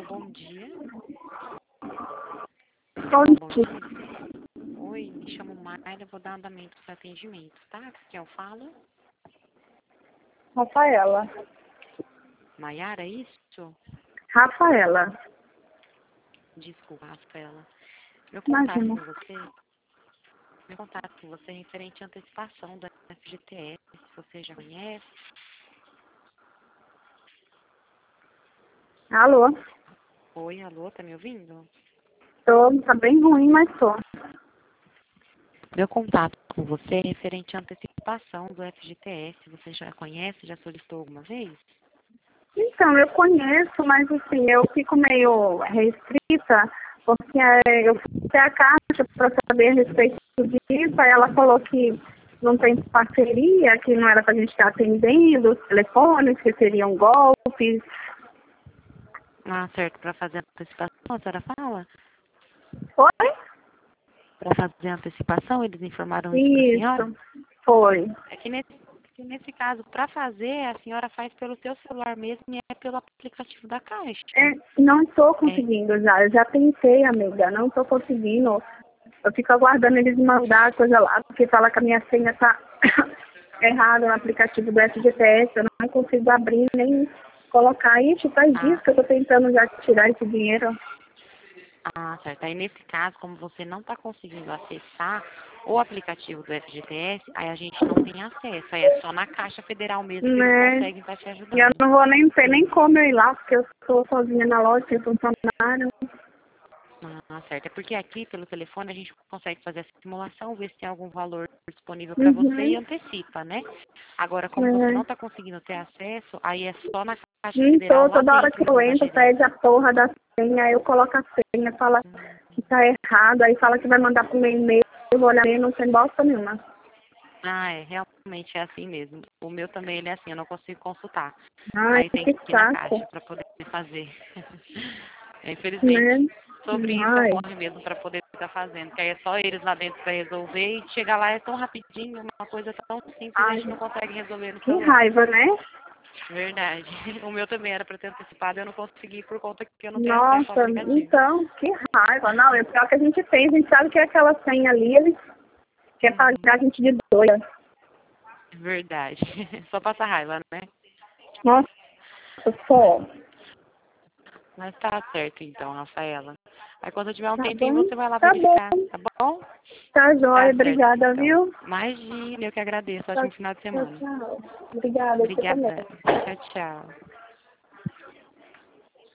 Bom dia. Bom Bom dia, dia. Oi, me chamo Mayra, vou dar andamento para atendimento, tá? Quem eu falo? Rafaela. Maiara, é isso? Rafaela. Desculpa, Rafaela. Meu contato Imagina. com você, é referente à antecipação da FGTS, você já conhece? Alô? Oi, alô, tá me ouvindo? Tá bem ruim, mas tô. Meu contato com você é referente à antecipação do FGTS, você já conhece, já solicitou alguma vez? Então, eu conheço, mas assim, eu fico meio restrita, porque eu fui até a Caixa para saber a respeito disso, aí ela falou que não tem parceria, que não era para a gente estar atendendo os telefones, que seriam golpes. Ah, certo, para fazer a antecipação, a senhora fala? Foi? Para fazer a antecipação, eles informaram isso para a senhora? Isso, foi. É que nesse caso, para fazer, a senhora faz pelo seu celular mesmo e é pelo aplicativo da Caixa. Não estou É, conseguindo já. Eu já tentei, amiga. Não estou conseguindo. Eu fico aguardando eles mandar a coisa lá, porque fala que a minha senha está errada no aplicativo do FGTS. Eu não consigo abrir nem colocar. Isso faz dias ah, que eu estou tentando já tirar esse dinheiro. certo. Aí, nesse caso, como você não está conseguindo acessar o aplicativo do FGTS, aí a gente não tem acesso. Aí é só na Caixa Federal mesmo que eles Né? conseguem estar te E eu ajudando. não vou nem ter nem como eu ir lá, porque eu estou sozinha na loja, sem funcionário. Certo. É porque aqui, pelo telefone, a gente consegue fazer essa simulação, ver se tem algum valor disponível para você e Uhum. antecipa, né? Agora, como você não É. está conseguindo ter acesso, aí é só na Caixa Não Federal, tô, lá toda hora que dentro eu mesmo da entro, pede a gerência. porra da senha, aí eu coloco a senha, fala que tá errado, aí fala que vai mandar pro meu e-mail, eu vou olhar e não tem bosta nenhuma. Realmente é assim mesmo. O meu também ele é assim, eu não consigo consultar. Ai, Aí tem que que ir na saco, Caixa para poder fazer. Infelizmente, né? sobre isso Ai, ocorre mesmo para poder estar fazendo, que aí é só eles lá dentro para resolver e chegar lá é tão rapidinho, uma coisa tão simples a ai, gente não consegue resolver no que celular. raiva, né? Verdade. O meu também era para ter antecipado, eu não consegui por conta que eu não tenho acesso ao Nossa, aplicativo. então, que raiva. Não, é pior que a gente fez, a gente sabe que é aquela senha ali, eles querem pagar a gente de doida. Verdade. Só passa raiva, né? Nossa, só. Mas tá certo então, Rafaela. Aí quando tiver um Tá tempinho bom? você vai lá Tá bom. verificar, tá bom? Tá jóia, Tá certo obrigada, então. viu? Imagina, eu que agradeço. Tchau, Ótimo final de tchau, semana. tchau. Obrigada, você também. Obrigada. Tchau, tchau.